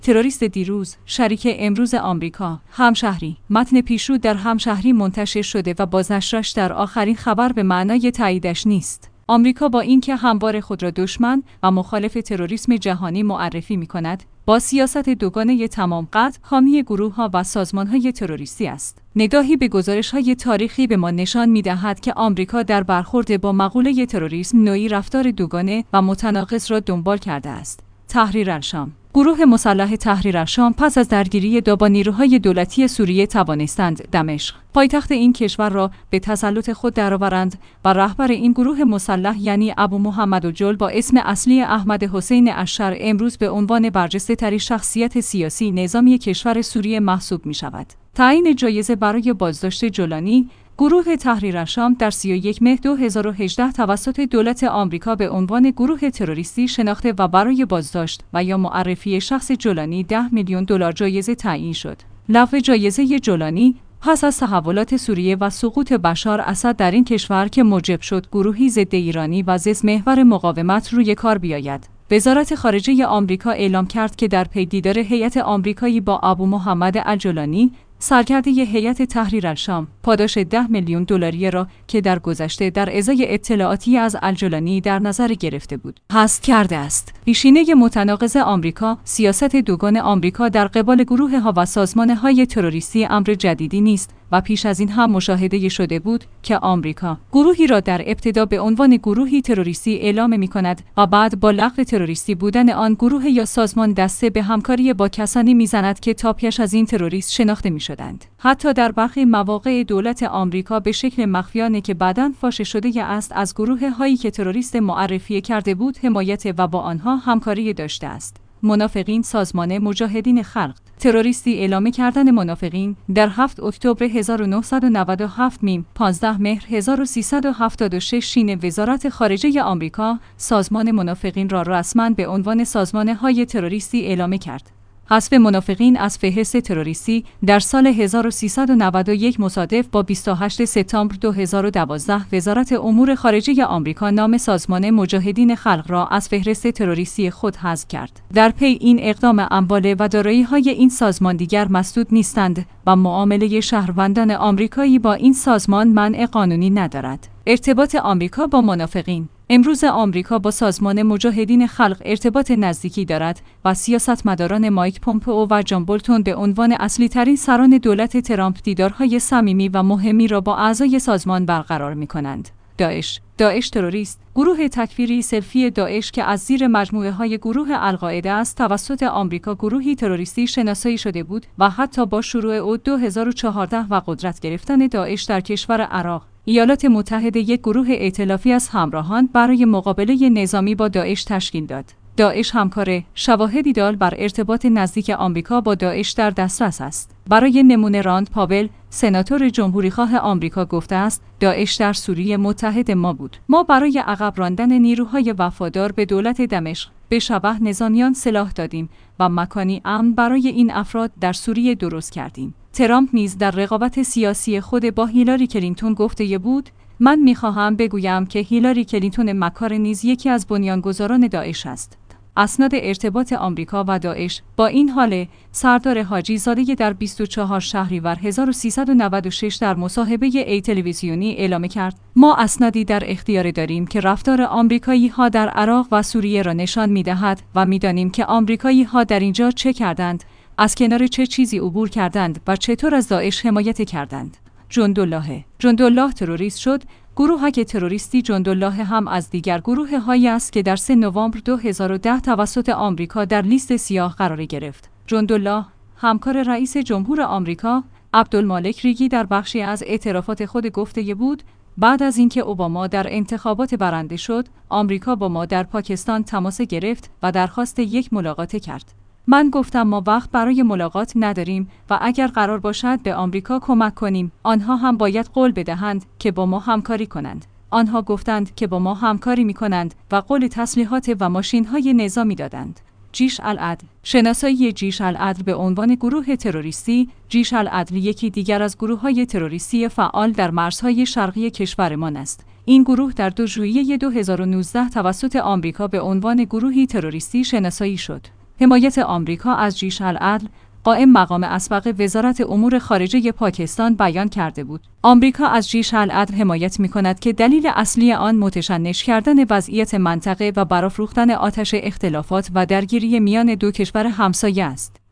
تروریست دیروز، شریک امروز آمریکا، همشهری. متن پیشرو در همشهری منتشر شده و بازنشرش در آخرین خبر به معنای تاییدش نیست. آمریکا با اینکه همواره خود را دشمن و مخالف تروریسم جهانی معرفی می‌کند، با سیاست دوگانه تمام قد حامی گروه‌ها و سازمان‌های تروریستی است. نگاهی به گزارش‌های تاریخی به ما نشان می‌دهد که آمریکا در برخورد با مقوله تروریسم نوعی رفتار دوگانه و متناقض را دنبال کرده است. تحریر الشام. گروه مسلح تحریر الشام پس از درگیری با نیروهای دولتی سوریه توانستند دمشق، پایتخت این کشور را به تسلط خود درآورند و رهبر این گروه مسلح یعنی ابو محمد الجل با اسم اصلی احمد حسین الشر امروز به عنوان برجسته‌ترین شخصیت سیاسی نظامی کشور سوریه محسوب می‌شود. تعیین جایزه برای بازداشت جولانی. گروه تحریر الشام در 31 مهر 2018 توسط دولت آمریکا به عنوان گروه تروریستی شناخته و برای بازداشت و یا معرفی شخص جولانی 10 میلیون دلار جایزه تعیین شد. لغو جایزه جولانی پس از تحولات سوریه و سقوط بشار اسد در این کشور که موجب شد گروهی ضد ایرانی و ضد محور مقاومت روی کار بیاید. وزارت خارجه آمریکا اعلام کرد که در پی دیدار هیئت آمریکایی با ابو محمد الجولانی، سرکرده هیئت تحریر الشام، پاداش 10 میلیون دلاری را که در گذشته در ازای اطلاعاتی از الجولانی در نظر گرفته بود، حذف کرده است. پیشینه متناقض آمریکا، سیاست دوگان آمریکا در قبال گروه‌ها و سازمان‌های تروریستی امر جدیدی نیست و پیش از این هم مشاهده شده بود که آمریکا گروهی را در ابتدا به عنوان گروهی تروریستی اعلام می‌کند و بعد با لغو تروریستی بودن آن گروه یا سازمان دسته به همکاری با کسانی می‌زند که تا پیش از این تروریست شناخته می‌شدند. حتی در برخی مواقع دولت آمریکا به شکل مخفیانه که بعداً فاش شده است از گروه‌هایی که تروریست معرفی کرده بود حمایت و با آنها همکاری داشته است. منافقین سازمان مجاهدین خلق. تروریستی اعلام کردن منافقین در 7 اکتبر 1997 میم 15 مهر 1376 شین وزارت خارجه آمریکا سازمان منافقین را رسما به عنوان سازمان‌های تروریستی اعلام کرد. حذف منافقین از فهرست تروریستی در سال 1391 مصادف با 28 سپتامبر 2012 وزارت امور خارجه آمریکا نام سازمان مجاهدین خلق را از فهرست تروریستی خود حذف کرد. در پی این اقدام اموال و دارایی‌های این سازمان دیگر مسدود نیستند و معامله شهروندان آمریکایی با این سازمان منع قانونی ندارد. ارتباط آمریکا با منافقین. امروز آمریکا با سازمان مجاهدین خلق ارتباط نزدیکی دارد و سیاستمداران مایک پومپئو و جان بولتون به عنوان اصلی ترین سران دولت ترامپ دیدارهای صمیمی و مهمی را با اعضای سازمان برقرار می‌کنند. داعش تروریست. گروه تکفیری سلفی داعش که از زیر مجموعه های گروه القاعده است توسط آمریکا گروهی تروریستی شناسایی شده بود و حتی با شروع او 2014 و قدرت گرفتن داعش در کشور عراق، ایالات متحده یک گروه ائتلافی از همراهان برای مقابله نظامی با داعش تشکیل داد. داعش همکار. شواهدی دال بر ارتباط نزدیک آمریکا با داعش در دسترس است. برای نمونه راند پاول، سناتور جمهوریخواه آمریکا گفته است داعش در سوریه متحد ما بود. ما برای عقب راندن نیروهای وفادار به دولت دمشق به شبح نظامیان سلاح دادیم و مکانی امن برای این افراد در سوریه درست کردیم. ترامپ نیز در رقابت سیاسی خود با هیلاری کلینتون گفته بود من می‌خواهم بگویم که هیلاری کلینتون مکار نیز یکی از بنیانگذاران داعش است. اسناد ارتباط آمریکا و داعش با این حال سردار حاجی زاده در 24 شهریور 1396 در مصاحبه ای تلویزیونی اعلام کرد ما اسنادی در اختیار داریم که رفتار آمریکایی‌ها در عراق و سوریه را نشان می‌دهد و می‌دانیم که آمریکایی‌ها در اینجا چه کردند، از کنار چه چیزی عبور کردند و چطور از داعش حمایت کردند. جندالله تروریست شد. گروهک تروریستی جندالله هم از دیگر گروه‌هایی است که در 3 نوامبر 2010 توسط آمریکا در لیست سیاه قرار گرفت. جندالله همکار رئیس جمهور آمریکا عبدالمالک ریگی در بخشی از اعترافات خود گفته بود بعد از اینکه اوباما در انتخابات برنده شد، آمریکا با ما در پاکستان تماس گرفت و درخواست یک ملاقات کرد. من گفتم ما وقت برای ملاقات نداریم و اگر قرار باشد به آمریکا کمک کنیم، آنها هم باید قول بدهند که با ما همکاری کنند. آنها گفتند که با ما همکاری می‌کنند و قول تسلیحات و ماشین‌های نظامی دادند. جیش العدل. شناسایی جیش العدل به عنوان گروه تروریستی. جیش العدل یکی دیگر از گروه‌های تروریستی فعال در مرزهای شرقی کشورمان است. این گروه در 2 ژوئیه 2019 توسط آمریکا به عنوان گروهی تروریستی شناسایی شد. حمایت آمریکا از جیش العدل، قائم مقام اسبق وزارت امور خارجه پاکستان بیان کرده بود. آمریکا از جیش العدل حمایت می‌کند که دلیل اصلی آن متشنج کردن وضعیت منطقه و برافروختن آتش اختلافات و درگیری میان دو کشور همسایه است.